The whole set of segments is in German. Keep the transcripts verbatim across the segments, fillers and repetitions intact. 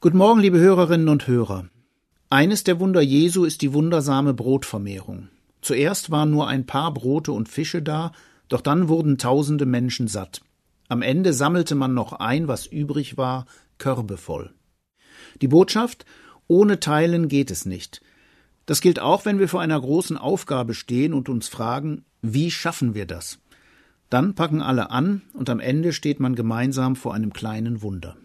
Guten Morgen, liebe Hörerinnen und Hörer. Eines der Wunder Jesu ist die wundersame Brotvermehrung. Zuerst waren nur ein paar Brote und Fische da, doch dann wurden tausende Menschen satt. Am Ende sammelte man noch ein, was übrig war, Körbe voll. Die Botschaft: Ohne Teilen geht es nicht. Das gilt auch, wenn wir vor einer großen Aufgabe stehen und uns fragen, wie schaffen wir das? Dann packen alle an und am Ende steht man gemeinsam vor einem kleinen Wunder.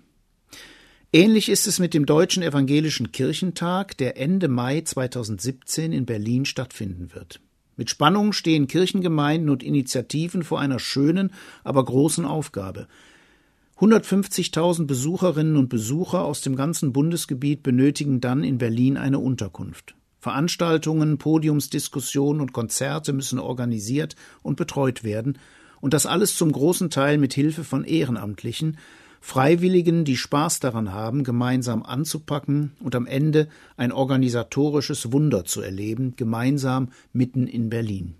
Ähnlich ist es mit dem Deutschen Evangelischen Kirchentag, der Ende Mai zweitausendsiebzehn in Berlin stattfinden wird. Mit Spannung stehen Kirchengemeinden und Initiativen vor einer schönen, aber großen Aufgabe. hundertfünfzigtausend Besucherinnen und Besucher aus dem ganzen Bundesgebiet benötigen dann in Berlin eine Unterkunft. Veranstaltungen, Podiumsdiskussionen und Konzerte müssen organisiert und betreut werden, und das alles zum großen Teil mit Hilfe von Ehrenamtlichen, Freiwilligen, die Spaß daran haben, gemeinsam anzupacken und am Ende ein organisatorisches Wunder zu erleben, gemeinsam mitten in Berlin.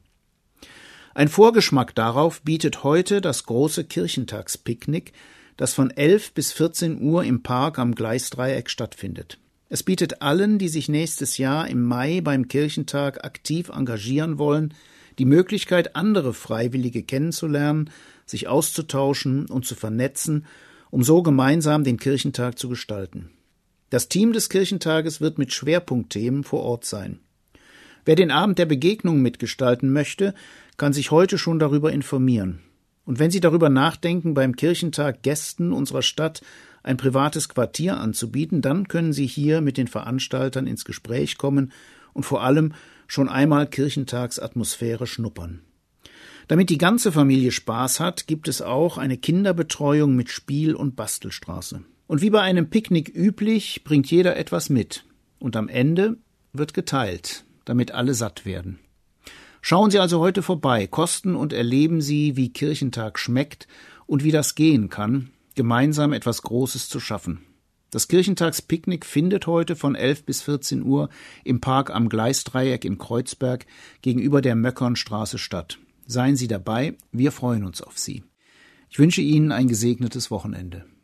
Ein Vorgeschmack darauf bietet heute das große Kirchentagspicknick, das von elf bis vierzehn Uhr im Park am Gleisdreieck stattfindet. Es bietet allen, die sich nächstes Jahr im Mai beim Kirchentag aktiv engagieren wollen, die Möglichkeit, andere Freiwillige kennenzulernen, sich auszutauschen und zu vernetzen, um so gemeinsam den Kirchentag zu gestalten. Das Team des Kirchentages wird mit Schwerpunktthemen vor Ort sein. Wer den Abend der Begegnung mitgestalten möchte, kann sich heute schon darüber informieren. Und wenn Sie darüber nachdenken, beim Kirchentag Gästen unserer Stadt ein privates Quartier anzubieten, dann können Sie hier mit den Veranstaltern ins Gespräch kommen und vor allem schon einmal Kirchentagsatmosphäre schnuppern. Damit die ganze Familie Spaß hat, gibt es auch eine Kinderbetreuung mit Spiel- und Bastelstraße. Und wie bei einem Picknick üblich, bringt jeder etwas mit. Und am Ende wird geteilt, damit alle satt werden. Schauen Sie also heute vorbei, kosten und erleben Sie, wie Kirchentag schmeckt und wie das gehen kann, gemeinsam etwas Großes zu schaffen. Das Kirchentagspicknick findet heute von elf bis vierzehn Uhr im Park am Gleisdreieck in Kreuzberg gegenüber der Möckernstraße statt. Seien Sie dabei, wir freuen uns auf Sie. Ich wünsche Ihnen ein gesegnetes Wochenende.